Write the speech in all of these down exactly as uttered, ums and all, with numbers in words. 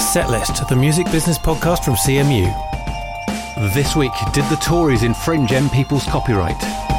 Setlist, the music business podcast from C M U. This week, did the Tories infringe M People's copyright?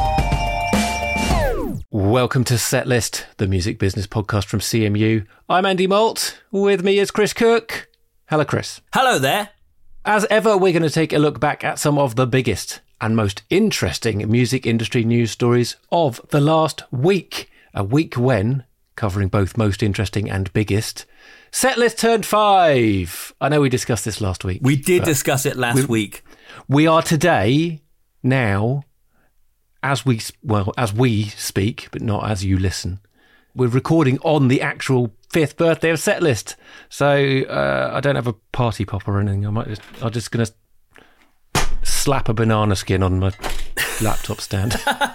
Welcome to Setlist, the music business podcast from C M U. I'm Andy Malt. With me is Chris Cook. Hello, Chris. Hello there. As ever, we're going to take a look back at some of the biggest and most interesting music industry news stories of the last week. A week when, covering both most interesting and biggest, Setlist turned five. I know we discussed this last week. We did discuss it last we, week. We are today, now, as we, well, as we speak, but not as you listen. We're recording on the actual fifth birthday of Setlist. So uh, I don't have a party pop or anything. I might just, I'm just going to slap a banana skin on my laptop stand.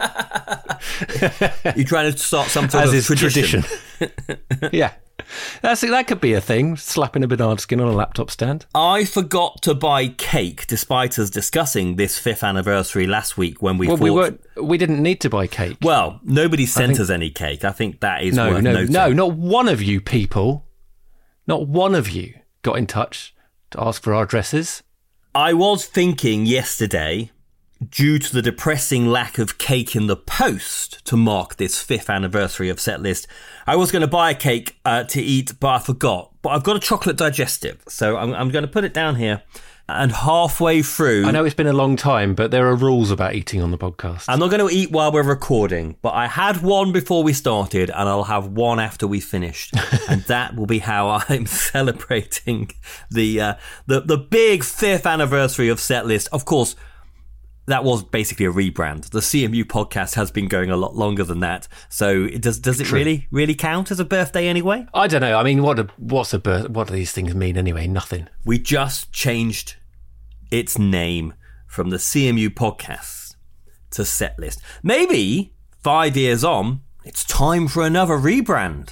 You're trying to start some sort as of is tradition. tradition. Yeah. That's that could be a thing, slapping a banana skin on a laptop stand. I forgot to buy cake, despite us discussing this fifth anniversary last week when we well, thought... we weren't, we didn't need to buy cake. Well, nobody sent think, us any cake. I think that is no, worth no, noting. No, not one of you people, not one of you got in touch to ask for our addresses. I was thinking yesterday, due to the depressing lack of cake in the post to mark this fifth anniversary of Setlist, I was going to buy a cake uh, to eat, but I forgot. But I've got a chocolate digestive, so I'm, I'm going to put it down here. And halfway through... I know it's been a long time, but there are rules about eating on the podcast. I'm not going to eat while we're recording, but I had one before we started, and I'll have one after we finished. And that will be how I'm celebrating the, uh, the, the big fifth anniversary of Setlist. Of course, that was basically a rebrand. The C M U podcast has been going a lot longer than that. So it does does it True. really really count as a birthday anyway? I don't know. I mean, what a, what's a birth? What do these things mean anyway? Nothing. We just changed its name from the C M U podcast to Setlist. Maybe five years on, it's time for another rebrand.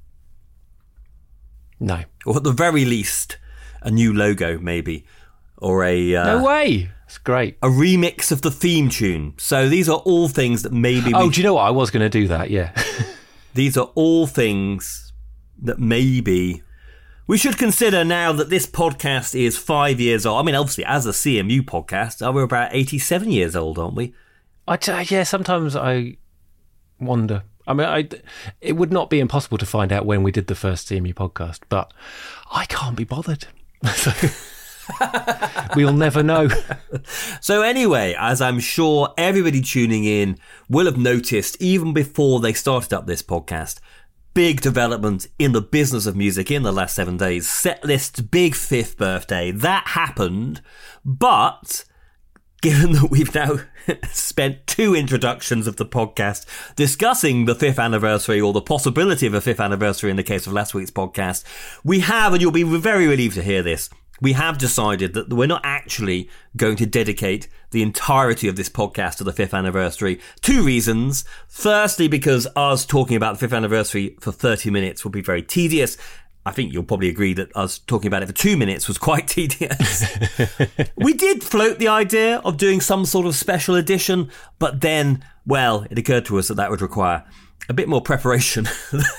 No. Or at the very least, a new logo maybe. Or a... Uh, no way. It's great. A remix of the theme tune. So these are all things that maybe... Oh, we, do you know what? I was going to do that, yeah. These are all things that maybe we should consider now that this podcast is five years old. I mean, obviously, as a C M U podcast, we're about eighty-seven years old, aren't we? I t- yeah, sometimes I wonder. I mean, I, it would not be impossible to find out when we did the first C M U podcast, but I can't be bothered. So... We'll never know. So anyway, as I'm sure everybody tuning in will have noticed, even before they started up this podcast, big development in the business of music in the last seven days. Setlist's big fifth birthday. That happened, but given that we've now spent two introductions of the podcast discussing the fifth anniversary, or the possibility of a fifth anniversary in the case of last week's podcast, we have, and you'll be very relieved to hear this, we have decided that we're not actually going to dedicate the entirety of this podcast to the fifth anniversary. Two reasons. Firstly, because us talking about the fifth anniversary for thirty minutes would be very tedious. I think you'll probably agree that us talking about it for two minutes was quite tedious. We did float the idea of doing some sort of special edition, but then, well, it occurred to us that that would require a bit more preparation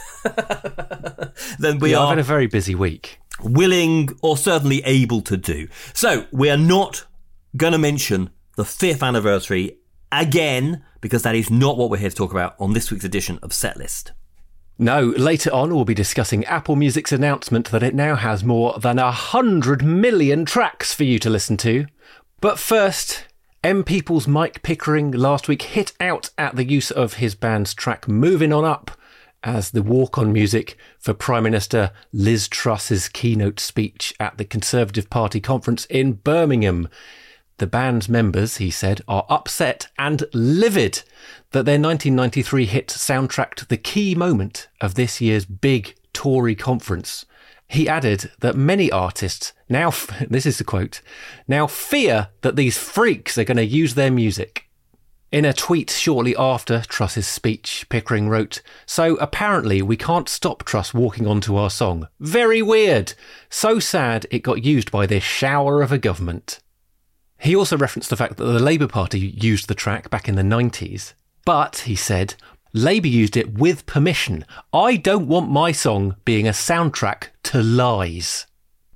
than we yeah, are. I've had a very busy week. Willing or certainly able to do. So we are not going to mention the fifth anniversary again, because that is not what we're here to talk about on this week's edition of Setlist. No, later on we'll be discussing Apple Music's announcement that it now has more than a hundred million tracks for you to listen to. But first, M People's Mike Pickering last week hit out at the use of his band's track Moving On Up as the walk-on music for Prime Minister Liz Truss's keynote speech at the Conservative Party conference in Birmingham. The band's members, he said, are upset and livid that their nineteen ninety-three hit soundtracked the key moment of this year's big Tory conference. He added that many artists now, this is the quote, now fear that these freaks are going to use their music. In a tweet shortly after Truss's speech, Pickering wrote, "So apparently we can't stop Truss walking onto our song. Very weird. So sad it got used by this shower of a government." He also referenced the fact that the Labour Party used the track back in the nineties. But, he said, Labour used it with permission. I don't want my song being a soundtrack to lies.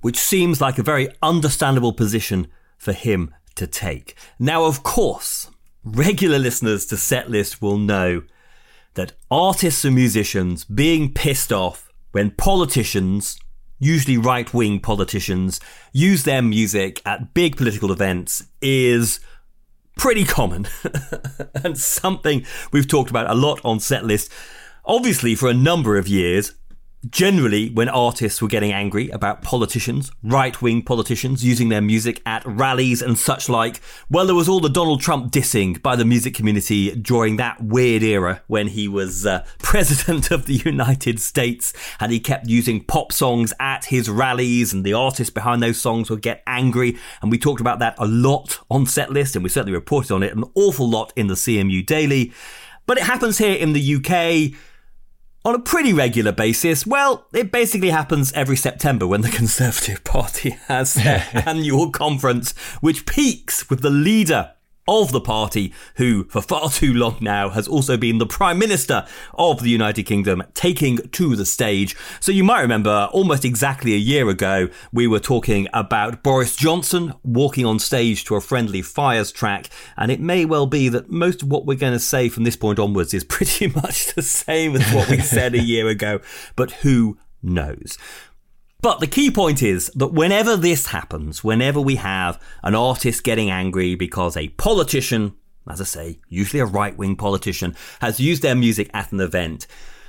which seems like a very understandable position for him to take. Now, of course, regular listeners to Setlist will know that artists and musicians being pissed off when politicians, usually right-wing politicians, use their music at big political events is pretty common and something we've talked about a lot on Setlist, obviously for a number of years. Generally, when artists were getting angry about politicians, right-wing politicians, using their music at rallies and such like, well, there was all the Donald Trump dissing by the music community during that weird era when he was uh, president of the United States, and he kept using pop songs at his rallies, and the artists behind those songs would get angry. And we talked about that a lot on Setlist, and we certainly reported on it an awful lot in the C M U Daily. But it happens here in the U K on a pretty regular basis. Well, it basically happens every September when the Conservative Party has their annual conference, which peaks with the leader of the party, who for far too long now has also been the Prime Minister of the United Kingdom, taking to the stage. So you might remember almost exactly a year ago, we were talking about Boris Johnson walking on stage to a Friendly Fires track, and it may well be that most of what we're going to say from this point onwards is pretty much the same as what we said a year ago, but who knows? But the key point is that whenever this happens, whenever we have an artist getting angry because a politician, as I say, usually a right-wing politician, has used their music at an event,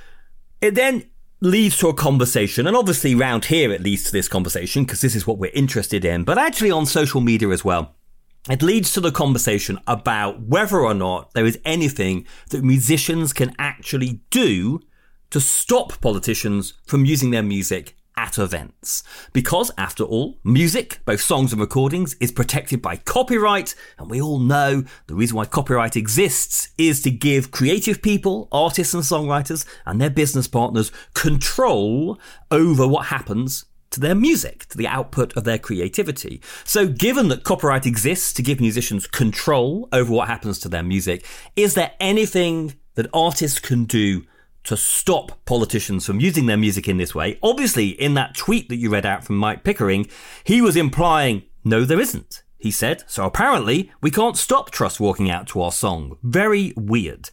it then leads to a conversation, and obviously round here it leads to this conversation because this is what we're interested in, but actually on social media as well. It leads to the conversation about whether or not there is anything that musicians can actually do to stop politicians from using their music at events. Because, after all, music, both songs and recordings, is protected by copyright, and we all know the reason why copyright exists is to give creative people, artists and songwriters, and their business partners control over what happens to their music, to the output of their creativity. So given that copyright exists to give musicians control over what happens to their music, is there anything that artists can do to stop politicians from using their music in this way? Obviously, in that tweet that you read out from Mike Pickering, he was implying, no, there isn't. He said, so apparently we can't stop Truss walking out to our song. Very weird.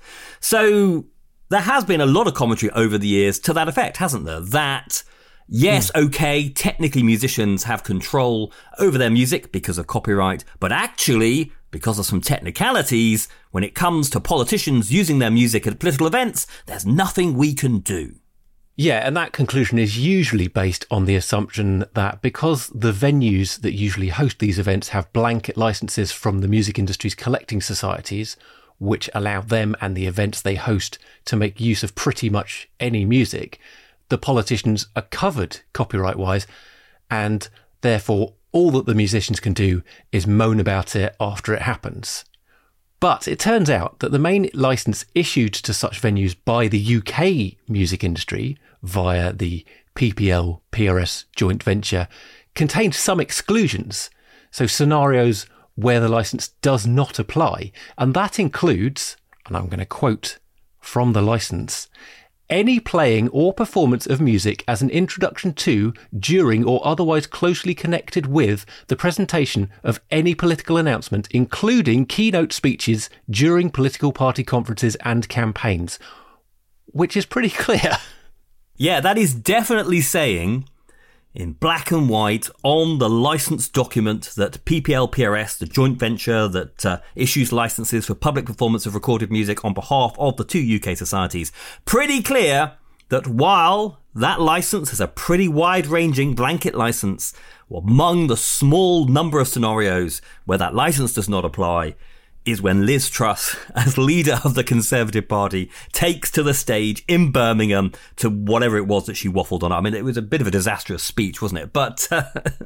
So there has been a lot of commentary over the years to that effect, hasn't there? That, yes, hmm. okay, technically musicians have control over their music because of copyright, but actually, because of some technicalities, when it comes to politicians using their music at political events, there's nothing we can do. Yeah, and that conclusion is usually based on the assumption that because the venues that usually host these events have blanket licenses from the music industry's collecting societies, which allow them and the events they host to make use of pretty much any music, the politicians are covered copyright-wise, and therefore all that the musicians can do is moan about it after it happens. But it turns out that the main licence issued to such venues by the U K music industry via the P P L P R S joint venture contained some exclusions, so scenarios where the licence does not apply, and that includes, and I'm going to quote from the licence, any playing or performance of music as an introduction to, during or otherwise closely connected with the presentation of any political announcement, including keynote speeches during political party conferences and campaigns, which is pretty clear. Yeah, that is definitely saying, in black and white, on the license document that P P L P R S, the joint venture that uh, issues licenses for public performance of recorded music on behalf of the two U K societies, pretty clear that while that license is a pretty wide-ranging blanket license, among the small number of scenarios where that license does not apply is when Liz Truss, as leader of the Conservative Party, takes to the stage in Birmingham to whatever it was that she waffled on. I mean, it was a bit of a disastrous speech, wasn't it? But uh,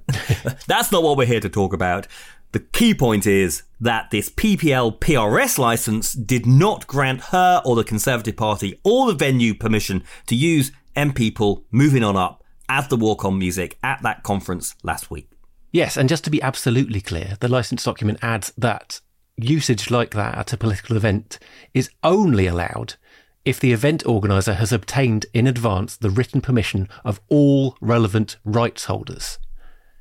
that's not what we're here to talk about. The key point is that this P P L P R S licence did not grant her or the Conservative Party or the venue permission to use M People Moving On Up as the walk-on music at that conference last week. Yes, and just to be absolutely clear, the licence document adds that usage like that at a political event is only allowed if the event organiser has obtained in advance the written permission of all relevant rights holders.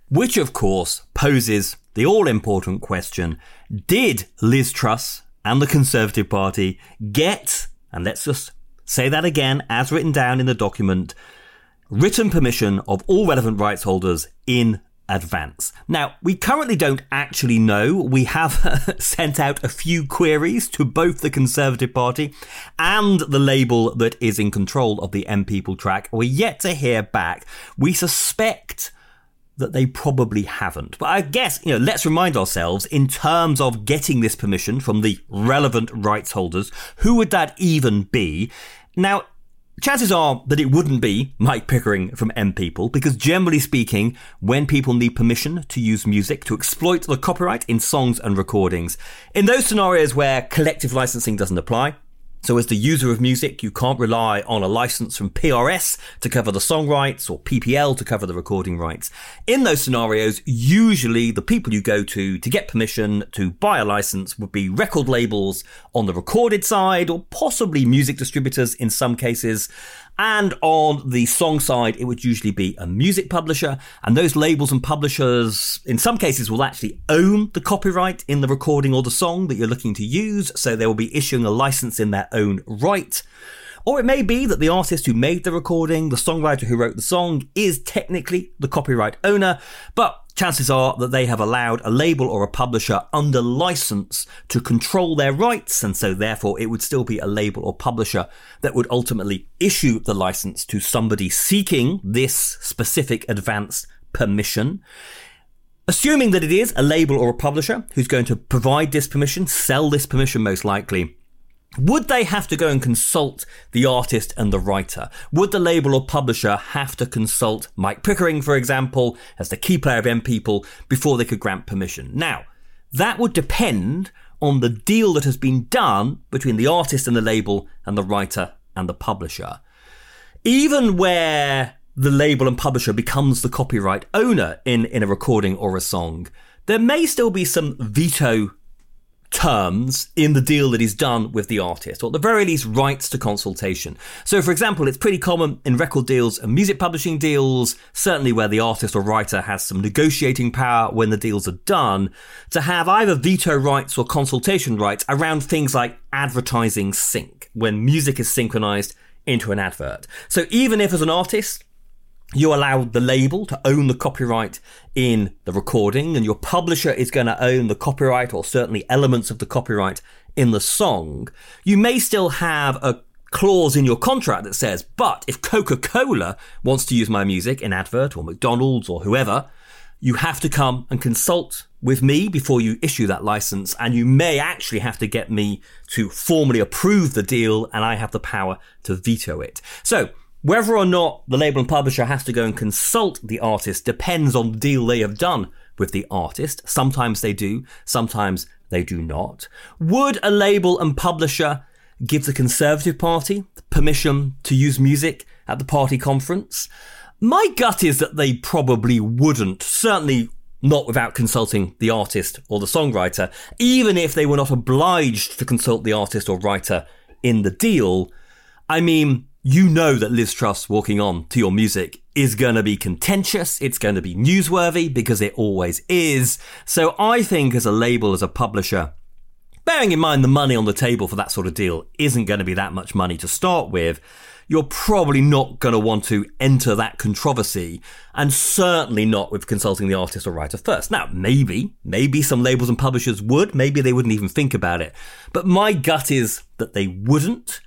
Which, of course, poses the all-important question, did Liz Truss and the Conservative Party get, and let's just say that again, as written down in the document, written permission of all relevant rights holders in advance? Now, we currently don't actually know. We have sent out a few queries to both the Conservative Party and the label that is in control of the M People track. We're yet to hear back. We suspect that they probably haven't. But I guess, you know, let's remind ourselves, in terms of getting this permission from the relevant rights holders, who would that even be? Now, chances are that it wouldn't be Mike Pickering from M People, because generally speaking, when people need permission to use music to exploit the copyright in songs and recordings, in those scenarios where collective licensing doesn't apply, so as the user of music, you can't rely on a license from P R S to cover the song rights or P P L to cover the recording rights. In those scenarios, usually the people you go to to get permission to buy a license would be record labels on the recorded side, or possibly music distributors in some cases. And on the song side, it would usually be a music publisher. And those labels and publishers, in some cases, will actually own the copyright in the recording or the song that you're looking to use. So they will be issuing a license in their own right. Or it may be that the artist who made the recording, the songwriter who wrote the song, is technically the copyright owner, but chances are that they have allowed a label or a publisher under license to control their rights, and so therefore it would still be a label or publisher that would ultimately issue the license to somebody seeking this specific advance permission. Assuming that it is a label or a publisher who's going to provide this permission, sell this permission most likely, would they have to go and consult the artist and the writer? Would the label or publisher have to consult Mike Pickering, for example, as the key player of M People, before they could grant permission? Now, that would depend on the deal that has been done between the artist and the label and the writer and the publisher. Even where the label and publisher becomes the copyright owner in, in a recording or a song, there may still be some veto terms in the deal that is done with the artist, or at the very least rights to consultation. So for example, it's pretty common in record deals and music publishing deals, certainly where the artist or writer has some negotiating power when the deals are done, to have either veto rights or consultation rights around things like advertising sync, when music is synchronized into an advert. So even if as an artist you allow the label to own the copyright in the recording, and your publisher is going to own the copyright, or certainly elements of the copyright, in the song, you may still have a clause in your contract that says, but if Coca-Cola wants to use my music in advert, or McDonald's or whoever, you have to come and consult with me before you issue that license, and you may actually have to get me to formally approve the deal, and I have the power to veto it. So whether or not the label and publisher has to go and consult the artist depends on the deal they have done with the artist. Sometimes they do, sometimes they do not. Would a label and publisher give the Conservative Party permission to use music at the party conference? My gut is that they probably wouldn't, certainly not without consulting the artist or the songwriter, even if they were not obliged to consult the artist or writer in the deal. I mean, you know that Liz Truss walking on to your music is going to be contentious. It's going to be newsworthy, because it always is. So I think as a label, as a publisher, bearing in mind the money on the table for that sort of deal isn't going to be that much money to start with, you're probably not going to want to enter that controversy, and certainly not with consulting the artist or writer first. Now, maybe, maybe some labels and publishers would, maybe they wouldn't even think about it. But my gut is that they wouldn't.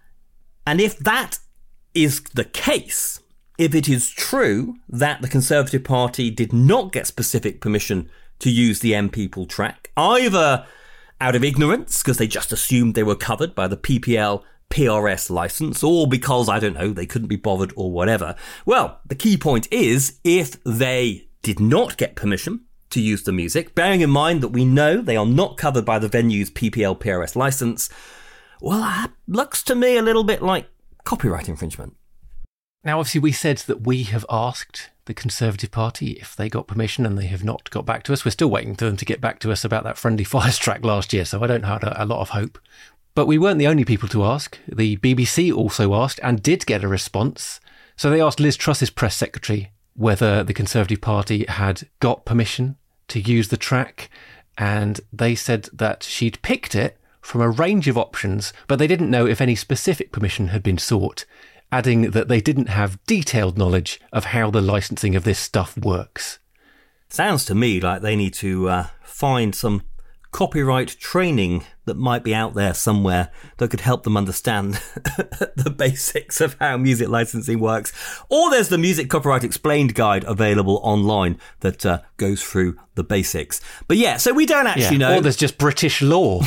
And if that is the case, if it is true that the Conservative Party did not get specific permission to use the M People track, either out of ignorance, because they just assumed they were covered by the P P L P R S license, or because, I don't know, they couldn't be bothered or whatever. Well, the key point is, if they did not get permission to use the music, bearing in mind that we know they are not covered by the venue's P P L P R S license, well, that looks to me a little bit like copyright infringement. Now, obviously, we said that we have asked the Conservative Party if they got permission, and they have not got back to us. We're still waiting for them to get back to us about that Friendly Fires track last year, so I don't have a lot of hope. But we weren't the only people to ask. The B B C also asked and did get a response. So they asked Liz Truss's press secretary, whether the Conservative Party had got permission to use the track, and they said that she'd picked it from a range of options, but they didn't know if any specific permission had been sought, adding that they didn't have detailed knowledge of how the licensing of this stuff works. Sounds to me like they need to uh, find some copyright training that might be out there somewhere that could help them understand the basics of how music licensing works. Or there's the Music Copyright Explained guide available online that uh, goes through the basics. But yeah, so we don't actually yeah, know. Or there's just British law,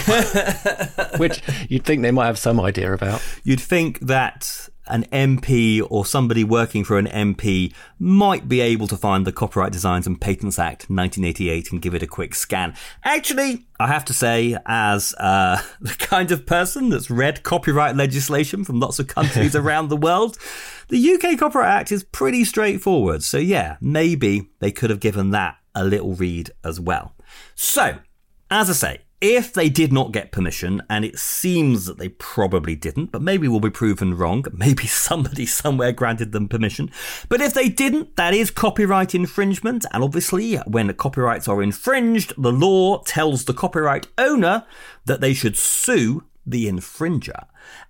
which you'd think they might have some idea about. You'd think that an M P or somebody working for an M P might be able to find the Copyright Designs and Patents Act nineteen eighty-eight and give it a quick scan. Actually, I have to say, as uh, the kind of person that's read copyright legislation from lots of countries around the world, the U K Copyright Act is pretty straightforward. So yeah, maybe they could have given that a little read as well. So, as I say, if they did not get permission, and it seems that they probably didn't, but maybe we'll be proven wrong, maybe somebody somewhere granted them permission, but if they didn't, that is copyright infringement, and obviously when the copyrights are infringed, the law tells the copyright owner that they should sue the infringer.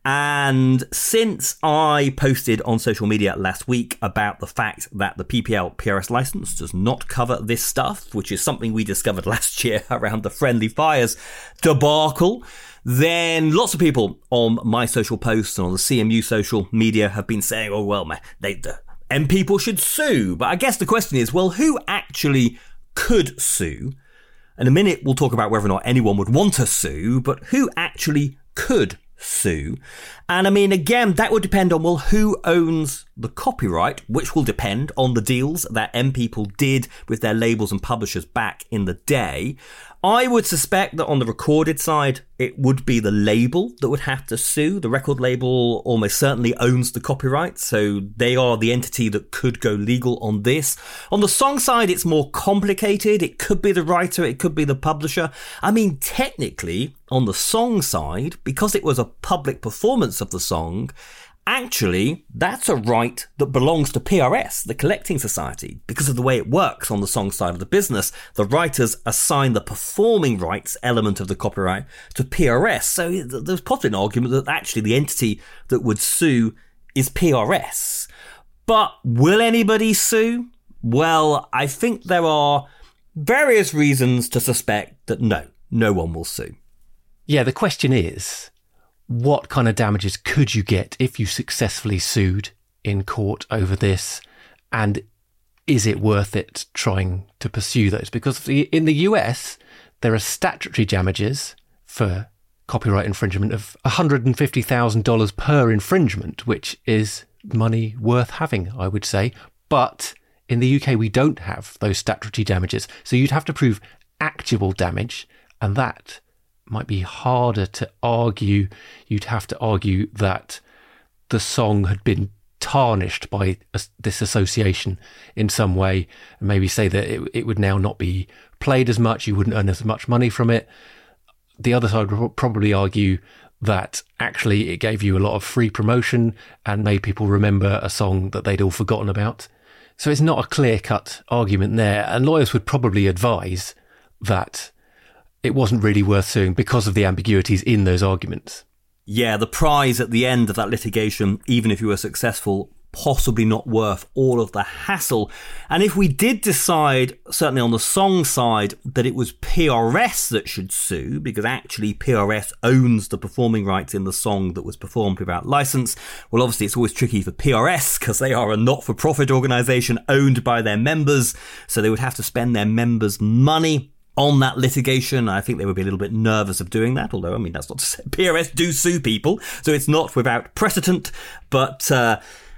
And since I posted on social media last week about the fact that the P P L P R S license does not cover this stuff, which is something we discovered last year around the Friendly Fires debacle, then lots of people on my social posts and on the C M U social media have been saying, oh, well, man, they, the M people should sue. But I guess the question is, well, who actually could sue? In a minute, we'll talk about whether or not anyone would want to sue, but who actually could sue? And I mean, again, that would depend on, well, who owns the copyright, which will depend on the deals that M people did with their labels and publishers back in the day. I would suspect that on the recorded side, it would be the label that would have to sue. The record label almost certainly owns the copyright, so they are the entity that could go legal on this. On the song side, it's more complicated. It could be the writer, it could be the publisher. I mean, technically, on the song side, because it was a public performance of the song, actually, that's a right that belongs to P R S, the Collecting Society, because of the way it works on the song side of the business. The writers assign the performing rights element of the copyright to P R S. So there's possibly an argument that actually the entity that would sue is P R S. But will anybody sue? Well, I think there are various reasons to suspect that no, no one will sue. Yeah, the question is, what kind of damages could you get if you successfully sued in court over this? And is it worth it trying to pursue those? Because in the U S, there are statutory damages for copyright infringement of one hundred fifty thousand dollars per infringement, which is money worth having, I would say. But in the U K, we don't have those statutory damages. So you'd have to prove actual damage, and that might be harder to argue. You'd have to argue that the song had been tarnished by this association in some way, and maybe say that it, it would now not be played as much, you wouldn't earn as much money from it. The other side would probably argue that actually it gave you a lot of free promotion and made people remember a song that they'd all forgotten about. So it's not a clear-cut argument there, and lawyers would probably advise that it wasn't really worth suing because of the ambiguities in those arguments. Yeah, the prize at the end of that litigation, even if you were successful, possibly not worth all of the hassle. And if we did decide, certainly on the song side, that it was P R S that should sue, because actually P R S owns the performing rights in the song that was performed without license, well, obviously it's always tricky for P R S because they are a not-for-profit organisation owned by their members, so they would have to spend their members' money on that litigation. I think they would be a little bit nervous of doing that, although, I mean, that's not to say P R S do sue people, so it's not without precedent, but uh,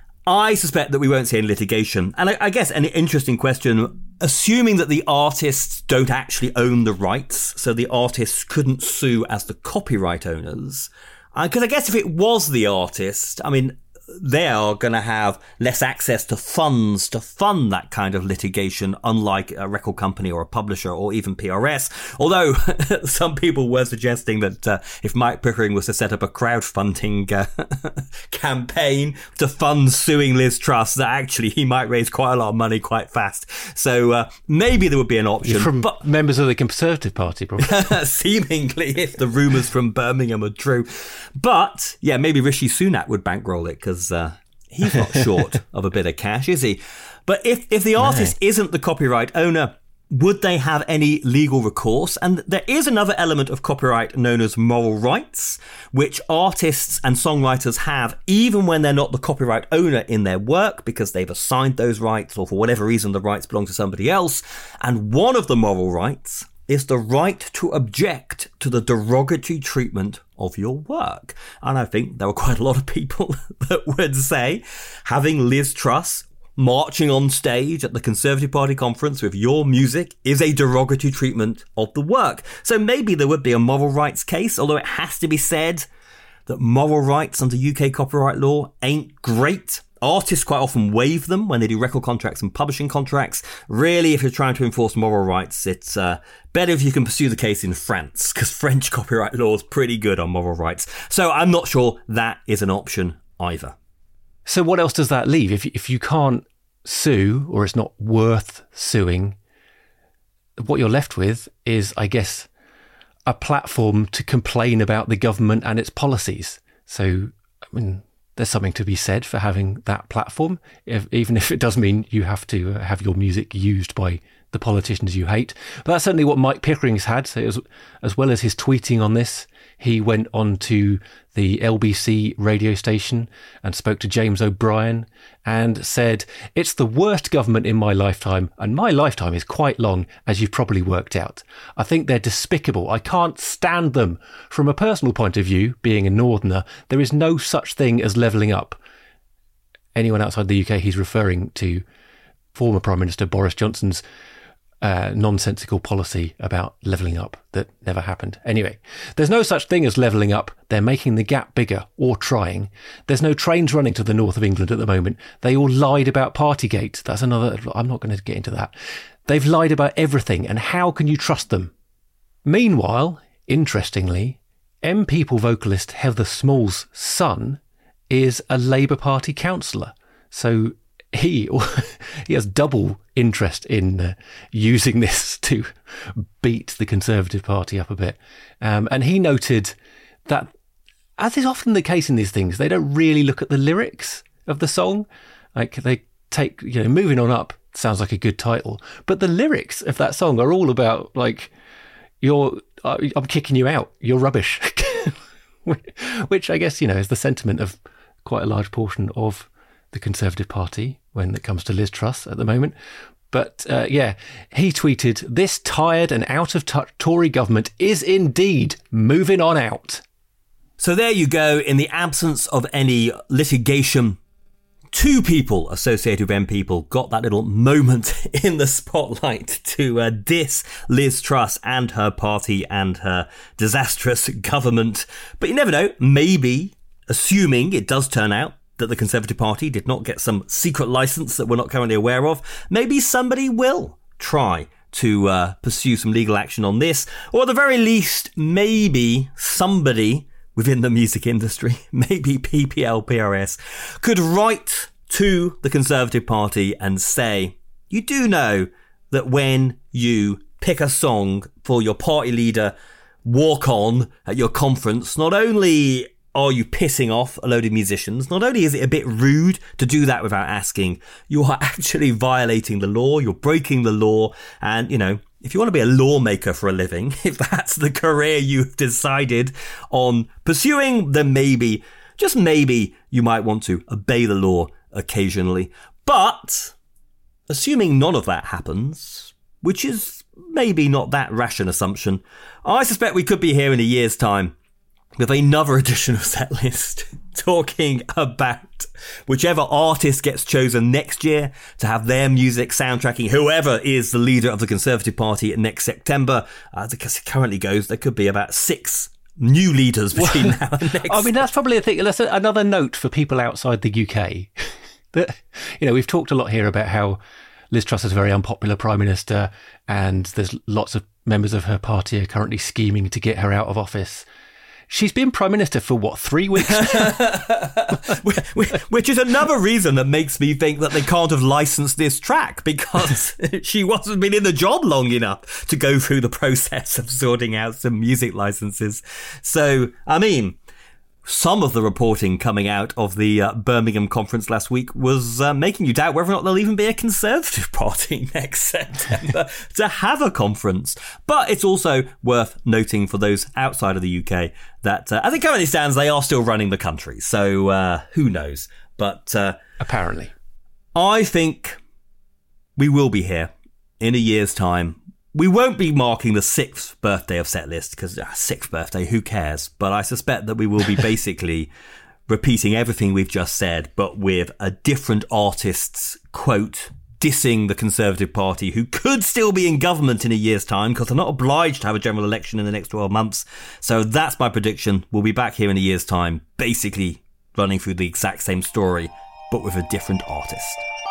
I suspect that we won't see any litigation. And I, I guess an interesting question, assuming that the artists don't actually own the rights, so the artists couldn't sue as the copyright owners, because uh, I guess if it was the artist, I mean, they are going to have less access to funds to fund that kind of litigation, unlike a record company or a publisher or even P R S. Although some people were suggesting that uh, if Mike Pickering was to set up a crowdfunding uh, campaign to fund suing Liz Truss, that actually he might raise quite a lot of money quite fast. So uh, maybe there would be an option. From but members of the Conservative Party, probably. Seemingly, if the rumours from Birmingham are true. But, yeah, maybe Rishi Sunak would bankroll it, because uh, he's not short of a bit of cash, is he? But if, if the artist no. isn't the copyright owner, would they have any legal recourse? And there is another element of copyright known as moral rights, which artists and songwriters have even when they're not the copyright owner in their work, because they've assigned those rights, or for whatever reason the rights belong to somebody else. And one of the moral rights is the right to object to the derogatory treatment of your work. And I think there were quite a lot of people that would say having Liz Truss marching on stage at the Conservative Party conference with your music is a derogatory treatment of the work. So maybe there would be a moral rights case, although it has to be said that moral rights under U K copyright law ain't great. Artists quite often waive them when they do record contracts and publishing contracts. Really, if you're trying to enforce moral rights, it's uh, better if you can pursue the case in France, because French copyright law is pretty good on moral rights. So I'm not sure that is an option either. So what else does that leave? If if you can't sue, or it's not worth suing, what you're left with is, I guess, a platform to complain about the government and its policies. So, I mean, there's something to be said for having that platform, if, even if it does mean you have to have your music used by the politicians you hate. But that's certainly what Mike Pickering's had. So as, as well as his tweeting on this, he went on to the L B C radio station and spoke to James O'Brien and said, "It's the worst government in my lifetime, and my lifetime is quite long, as you've probably worked out. I think they're despicable. I can't stand them. From a personal point of view, being a northerner, there is no such thing as levelling up." Anyone outside the U K, he's referring to former Prime Minister Boris Johnson's Uh, nonsensical policy about levelling up that never happened. Anyway, there's no such thing as levelling up. They're making the gap bigger, or trying. There's no trains running to the north of England at the moment. They all lied about Partygate. That's another... I'm not going to get into that. They've lied about everything, and how can you trust them? Meanwhile, interestingly, M People vocalist Heather Small's son is a Labour Party councillor. So he he has double interest in uh, using this to beat the Conservative Party up a bit. Um, and he noted that, as is often the case in these things, they don't really look at the lyrics of the song. Like, they take, you know, Moving On Up sounds like a good title, but the lyrics of that song are all about, like, you're, uh, I'm kicking you out, you're rubbish. Which I guess, you know, is the sentiment of quite a large portion of the Conservative Party when it comes to Liz Truss at the moment. But uh, yeah, he tweeted, "This tired and out of touch Tory government is indeed moving on out." So there you go. In the absence of any litigation, two people associated with M People got that little moment in the spotlight to uh, diss Liz Truss and her party and her disastrous government. But you never know, maybe, assuming it does turn out that the Conservative Party did not get some secret licence that we're not currently aware of, maybe somebody will try to uh, pursue some legal action on this, or at the very least, maybe somebody within the music industry, maybe P P L P R S, could write to the Conservative Party and say, you do know that when you pick a song for your party leader walk on at your conference, not only are you pissing off a load of musicians, not only is it a bit rude to do that without asking, you are actually violating the law, you're breaking the law, and, you know, if you want to be a lawmaker for a living, if that's the career you've decided on pursuing, then maybe, just maybe, you might want to obey the law occasionally. But, assuming none of that happens, which is maybe not that rash an assumption, I suspect we could be here in a year's time with another edition of Setlist talking about whichever artist gets chosen next year to have their music soundtracking whoever is the leader of the Conservative Party next September. As it currently goes, there could be about six new leaders between well, now and next. I mean, that's probably a thing. That's another note for people outside the U K. That, you know, we've talked a lot here about how Liz Truss is a very unpopular Prime Minister, and there's lots of members of her party are currently scheming to get her out of office. She's been Prime Minister for, what, three weeks now? Which is another reason that makes me think that they can't have licensed this track, because she wasn't been in the job long enough to go through the process of sorting out some music licenses. So, I mean, some of the reporting coming out of the uh, Birmingham conference last week was uh, making you doubt whether or not there'll even be a Conservative Party next September to have a conference. But it's also worth noting for those outside of the U K that, uh, as it currently stands, they are still running the country. So uh, who knows? But uh, apparently, I think we will be here in a year's time. We won't be marking the sixth birthday of Setlist, because uh, sixth birthday, who cares? But I suspect that we will be basically repeating everything we've just said, but with a different artist's quote dissing the Conservative Party, who could still be in government in a year's time, because they're not obliged to have a general election in the next twelve months. So that's my prediction. We'll be back here in a year's time, basically running through the exact same story, but with a different artist.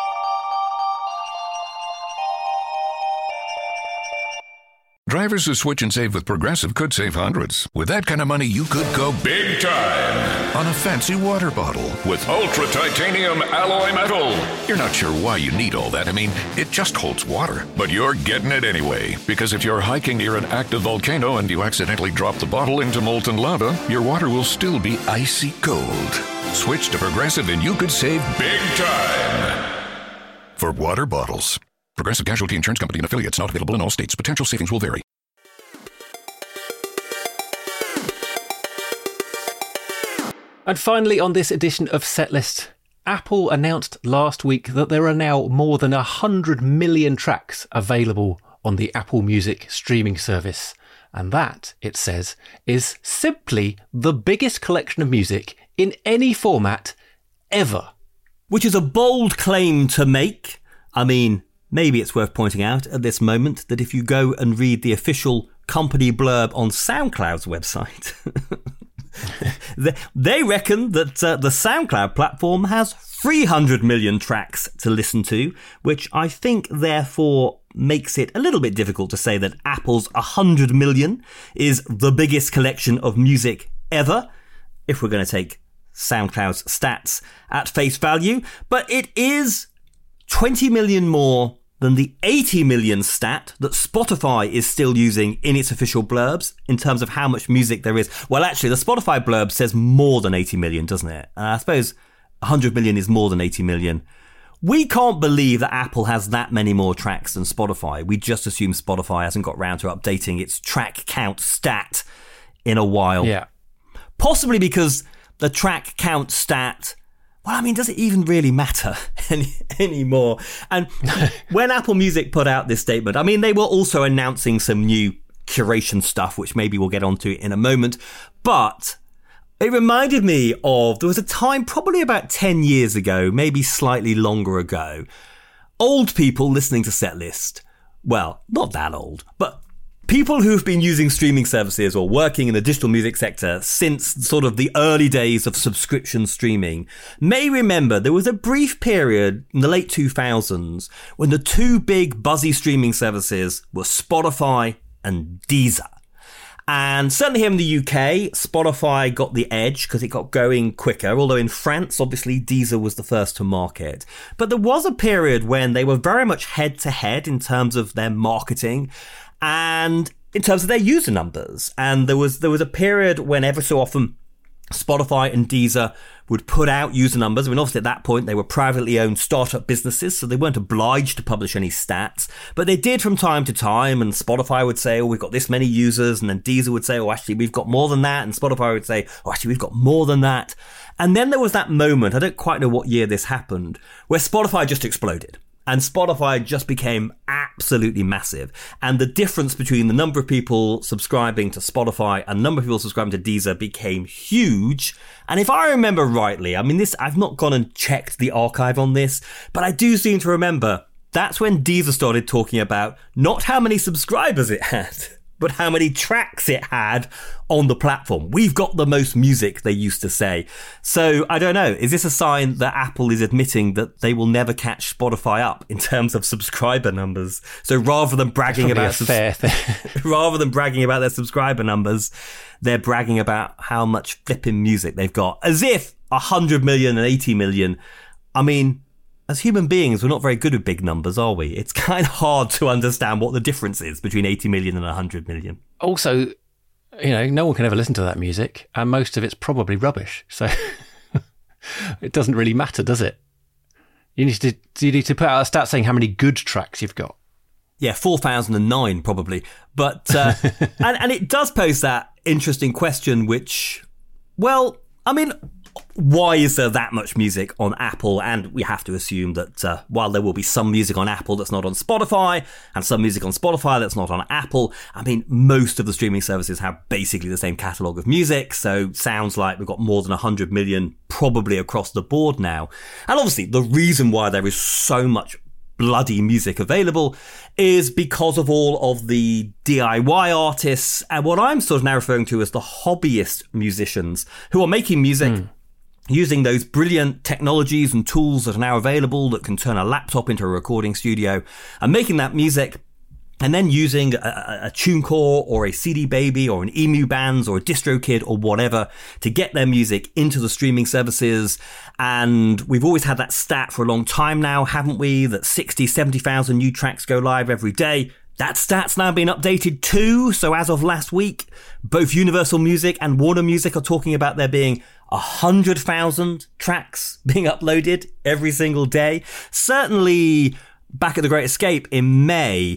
Drivers who switch and save with Progressive could save hundreds. With that kind of money, you could go big time on a fancy water bottle with ultra titanium alloy metal. You're not sure why you need all that. I mean, it just holds water. But you're getting it anyway, because if you're hiking near an active volcano and you accidentally drop the bottle into molten lava, your water will still be icy cold. Switch to Progressive and you could save big time for water bottles. Progressive Casualty Insurance Company and affiliates, not available in all states. Potential savings will vary. And finally, on this edition of Setlist, Apple announced last week that there are now more than one hundred million tracks available on the Apple Music streaming service. And that, it says, is simply the biggest collection of music in any format ever. Which is a bold claim to make. I mean, maybe it's worth pointing out at this moment that if you go and read the official company blurb on SoundCloud's website, they reckon that uh, the SoundCloud platform has three hundred million tracks to listen to, which I think therefore makes it a little bit difficult to say that Apple's one hundred million is the biggest collection of music ever, if we're going to take SoundCloud's stats at face value. But it is twenty million more than the eighty million stat that Spotify is still using in its official blurbs in terms of how much music there is. Well, actually, the Spotify blurb says more than eighty million, doesn't it? And I suppose one hundred million is more than eighty million. We can't believe that Apple has that many more tracks than Spotify. We just assume Spotify hasn't got round to updating its track count stat in a while. Yeah. Possibly because the track count stat, well, I mean, does it even really matter any, anymore? And when Apple Music put out this statement, I mean, they were also announcing some new curation stuff, which maybe we'll get onto in a moment. But it reminded me of, there was a time probably about ten years ago, maybe slightly longer ago, old people listening to Setlist. Well, not that old, but people who've been using streaming services or working in the digital music sector since sort of the early days of subscription streaming may remember there was a brief period in the late two thousands when the two big buzzy streaming services were Spotify and Deezer. And certainly here in the U K, Spotify got the edge because it got going quicker, although in France, obviously, Deezer was the first to market. But there was a period when they were very much head-to-head in terms of their marketing and in terms of their user numbers. And there was there was a period when ever so often Spotify and Deezer would put out user numbers. I mean, obviously at that point, they were privately owned startup businesses, so they weren't obliged to publish any stats. But they did from time to time, and Spotify would say, oh, we've got this many users, and then Deezer would say, oh, actually, we've got more than that, and Spotify would say, oh, actually, we've got more than that. And then there was that moment, I don't quite know what year this happened, where Spotify just exploded. And Spotify just became absolutely massive. And the difference between the number of people subscribing to Spotify and the number of people subscribing to Deezer became huge. And if I remember rightly, I mean, this, I've not gone and checked the archive on this, but I do seem to remember that's when Deezer started talking about not how many subscribers it had, but how many tracks it had on the platform. We've got the most music, they used to say. So I don't know. Is this a sign that Apple is admitting that they will never catch Spotify up in terms of subscriber numbers? So rather than bragging about a fair thing. rather than bragging about their subscriber numbers, they're bragging about how much flipping music they've got, as if one hundred million and eighty million. I mean, as human beings, we're not very good with big numbers, are we? It's kind of hard to understand what the difference is between eighty million and one hundred million. Also, you know, no one can ever listen to that music, and most of it's probably rubbish. So it doesn't really matter, does it? You need to you need to put out a stat saying how many good tracks you've got. Yeah, four thousand nine probably. But uh, and, and it does pose that interesting question, which, well, I mean, why is there that much music on Apple? And we have to assume that uh, while there will be some music on Apple that's not on Spotify, and some music on Spotify that's not on Apple, I mean, most of the streaming services have basically the same catalogue of music. So sounds like we've got more than one hundred million probably across the board now. And obviously the reason why there is so much bloody music available is because of all of the D I Y artists and what I'm sort of now referring to as the hobbyist musicians who are making music mm. using those brilliant technologies and tools that are now available that can turn a laptop into a recording studio and making that music and then using a, a, a TuneCore or a C D Baby or an Emu Bands or a DistroKid or whatever to get their music into the streaming services. And we've always had that stat for a long time now, haven't we? That sixty, seventy thousand new tracks go live every day. That stat's now been updated too. So as of last week, both Universal Music and Warner Music are talking about there being one hundred thousand tracks being uploaded every single day. Certainly back at The Great Escape in May,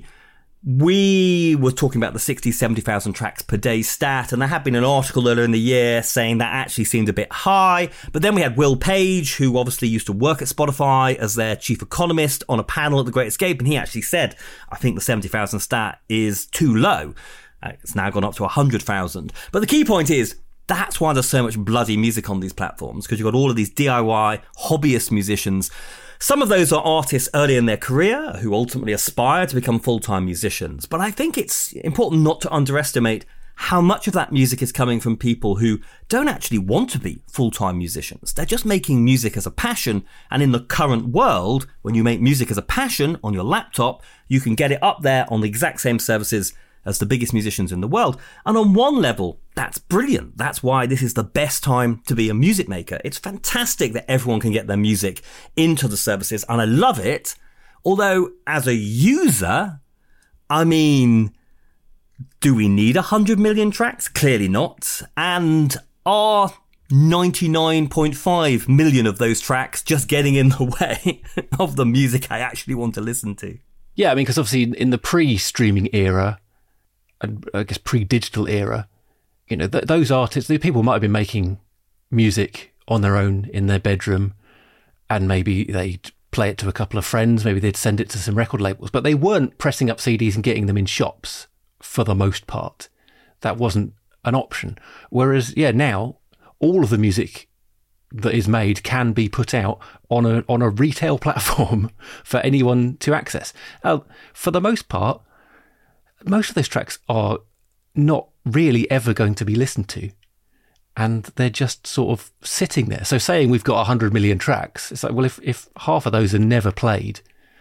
we were talking about the sixty, seventy thousand tracks per day stat, and there had been an article earlier in the year saying that actually seemed a bit high. But then we had Will Page, who obviously used to work at Spotify as their chief economist, on a panel at The Great Escape, and he actually said, I think the seventy thousand stat is too low. Uh, it's now gone up to one hundred thousand. But the key point is, that's why there's so much bloody music on these platforms, because you've got all of these D I Y hobbyist musicians. Some of those are artists early in their career who ultimately aspire to become full-time musicians. But I think it's important not to underestimate how much of that music is coming from people who don't actually want to be full-time musicians. They're just making music as a passion. And in the current world, when you make music as a passion on your laptop, you can get it up there on the exact same services as the biggest musicians in the world. And on one level, that's brilliant. That's why this is the best time to be a music maker. It's fantastic that everyone can get their music into the services, and I love it. Although, as a user, I mean, do we need one hundred million tracks? Clearly not. And are ninety-nine point five million of those tracks just getting in the way of the music I actually want to listen to? Yeah, I mean, because obviously in the pre-streaming era, and I guess pre-digital era, you know, th- those artists, the people might have been making music on their own in their bedroom, and maybe they'd play it to a couple of friends, maybe they'd send it to some record labels, but they weren't pressing up C Ds and getting them in shops for the most part. That wasn't an option. Whereas, yeah, now all of the music that is made can be put out on a on a retail platform for anyone to access. Uh, for the most part, most of those tracks are not really ever going to be listened to, and they're just sort of sitting there. So saying we've got one hundred million tracks, it's like, well, if, if half of those are never played,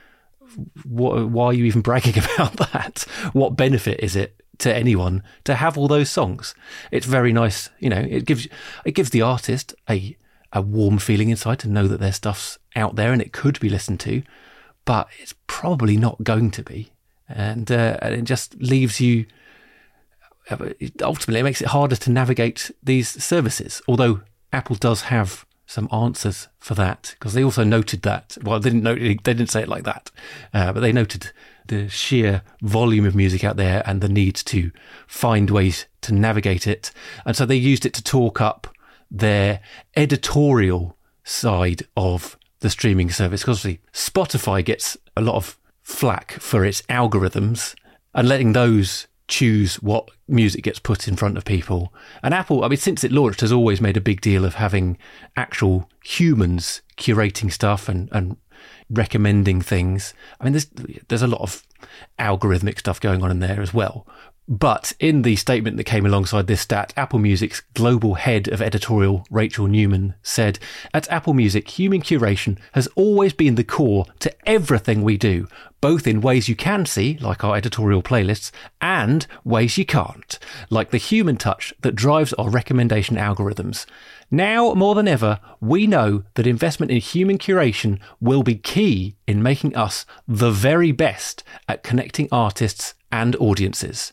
what, why are you even bragging about that? What benefit is it to anyone to have all those songs? It's very nice, you know, it gives it gives the artist a, a warm feeling inside to know that their stuff's out there and it could be listened to, but it's probably not going to be. And, uh, and it just leaves you, ultimately it makes it harder to navigate these services, although Apple does have some answers for that, because they also noted that, well, they didn't, note, they didn't say it like that, uh, but they noted the sheer volume of music out there and the need to find ways to navigate it. And so they used it to talk up their editorial side of the streaming service, because obviously Spotify gets a lot of flack for its algorithms and letting those choose what music gets put in front of people. And Apple, I mean, since it launched, has always made a big deal of having actual humans curating stuff and, and recommending things. I mean, there's there's a lot of algorithmic stuff going on in there as well. But in the statement that came alongside this stat, Apple Music's global head of editorial, Rachel Newman, said, "At Apple Music, human curation has always been the core to everything we do, both in ways you can see, like our editorial playlists, and ways you can't, like the human touch that drives our recommendation algorithms. Now, more than ever, we know that investment in human curation will be key in making us the very best at connecting artists and audiences.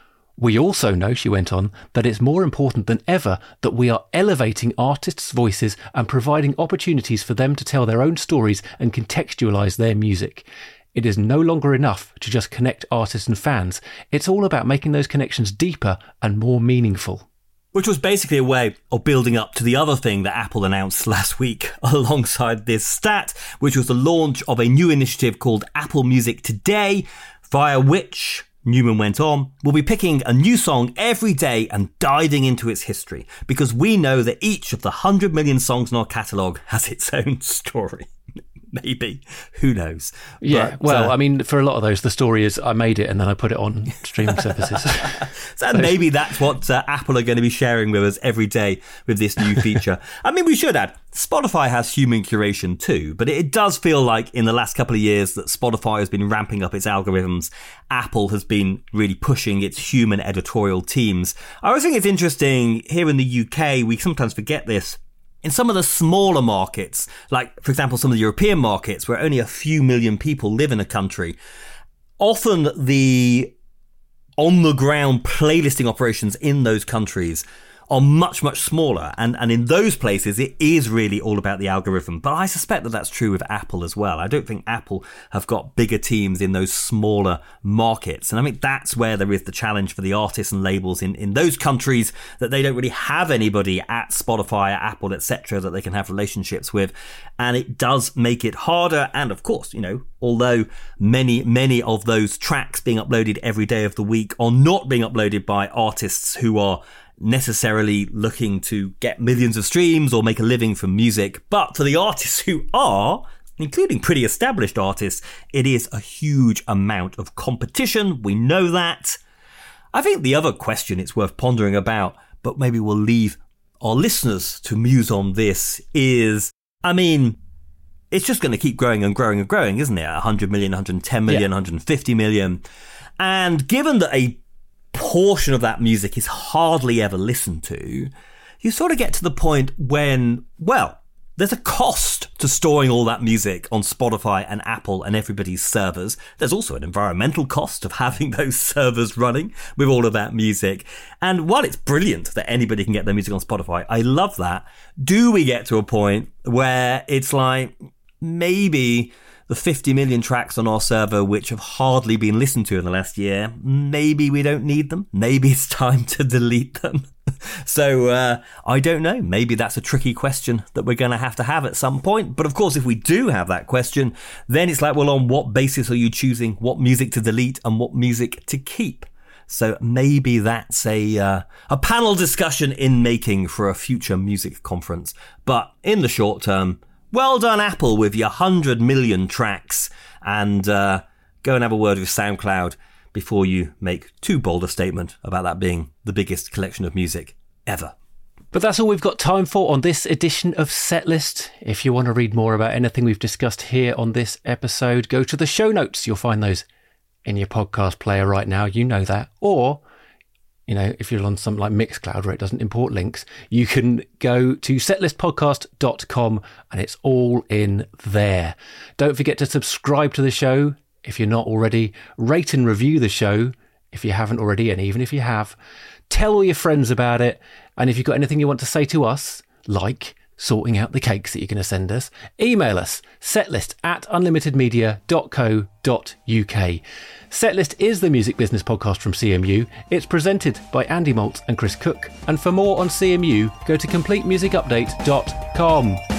We also know," she went on, "that it's more important than ever that we are elevating artists' voices and providing opportunities for them to tell their own stories and contextualise their music. It is no longer enough to just connect artists and fans. It's all about making those connections deeper and more meaningful." Which was basically a way of building up to the other thing that Apple announced last week alongside this stat, which was the launch of a new initiative called Apple Music Today, via which, Newman went on, "we'll be picking a new song every day and diving into its history, because we know that each of the one hundred million songs in our catalogue has its own story." Maybe. Who knows? Yeah, but, well, uh, I mean, for a lot of those, the story is I made it and then I put it on streaming services. So maybe that's what uh, Apple are going to be sharing with us every day with this new feature. I mean, we should add, Spotify has human curation too, but it does feel like in the last couple of years that Spotify has been ramping up its algorithms. Apple has been really pushing its human editorial teams. I always think it's interesting here in the U K, we sometimes forget this. In some of the smaller markets, like, for example, some of the European markets where only a few million people live in a country, often the on-the-ground playlisting operations in those countries are much, much smaller. And, and in those places, it is really all about the algorithm. But I suspect that that's true with Apple as well. I don't think Apple have got bigger teams in those smaller markets. And I think that's where there is the challenge for the artists and labels in, in those countries, that they don't really have anybody at Spotify, at Apple, et cetera, that they can have relationships with. And it does make it harder. And of course, you know, although many, many of those tracks being uploaded every day of the week are not being uploaded by artists who are necessarily looking to get millions of streams or make a living from music, but for the artists who are, including pretty established artists, it is a huge amount of competition. We know that. I think the other question it's worth pondering about, but maybe we'll leave our listeners to muse on this, is, I mean, it's just going to keep growing and growing and growing, isn't it? one hundred million, one hundred ten million, yeah. one hundred fifty million. And given that a portion of that music is hardly ever listened to, you sort of get to the point when, well, there's a cost to storing all that music on Spotify and Apple and everybody's servers. There's also an environmental cost of having those servers running with all of that music. And while it's brilliant that anybody can get their music on Spotify, I love that. Do we get to a point where it's like, maybe the fifty million tracks on our server which have hardly been listened to in the last year, maybe we don't need them. Maybe it's time to delete them. So uh, I don't know. Maybe that's a tricky question that we're going to have to have at some point. But of course, if we do have that question, then it's like, well, on what basis are you choosing what music to delete and what music to keep? So maybe that's a uh, a panel discussion in making for a future music conference. But in the short term, well done, Apple, with your one hundred million tracks. And uh, go and have a word with SoundCloud before you make too bold a statement about that being the biggest collection of music ever. But that's all we've got time for on this edition of Setlist. If you want to read more about anything we've discussed here on this episode, go to the show notes. You'll find those in your podcast player right now. You know that. Or, you know, if you're on something like Mixcloud where it doesn't import links, you can go to setlist podcast dot com and it's all in there. Don't forget to subscribe to the show if you're not already. Rate and review the show if you haven't already, and even if you have. Tell all your friends about it. And if you've got anything you want to say to us, like sorting out the cakes that you're going to send us, email us, setlist at unlimited media dot co dot uk. Setlist is the music business podcast from C M U. It's presented by Andy Maltz and Chris Cook. And for more on C M U, go to complete music update dot com.